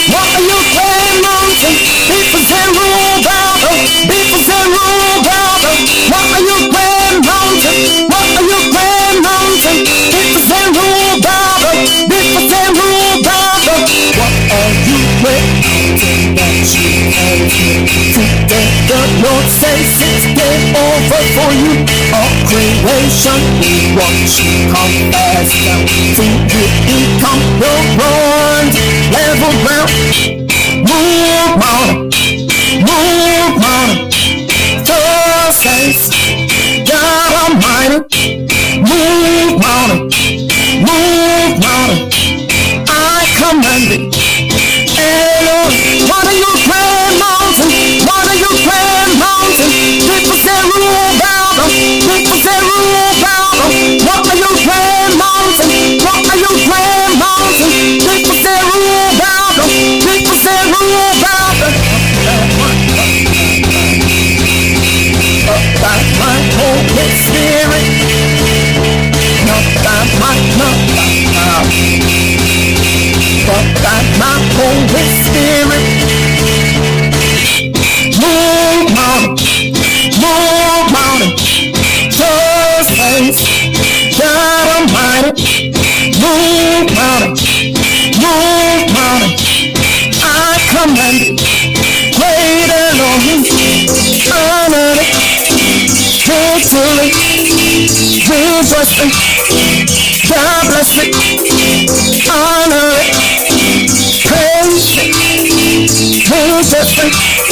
What are you playing mountain? People say rule battle. People say rule battle. What are you playing mountain? What are you playing mountain? People say rule battle. People say rule battle. What are you playing mountain that you can't hear? Today the Lord says it's game over for you. All creation we watch you come fast down. Till you become your own level ground. Move mountain, move mountain. God says God Almighty. Move mountain, move mountain. I command it. Lord, what are you praying mountain? What are you praying mountain? People say rule about them. People say rule about them. What are you praying mountain? What are you praying mountain? People say rule about them. People say rule about them. Up by my Holy Spirit. Not by my, not by my. Up by my Holy Spirit. Move mountain, move mountain. Just face God Almighty. Move mountain, move mountain. I command it. Great Elohim, honor it. Victory, rejoicing. God bless it. Honor it. Praise it. Rejoicing.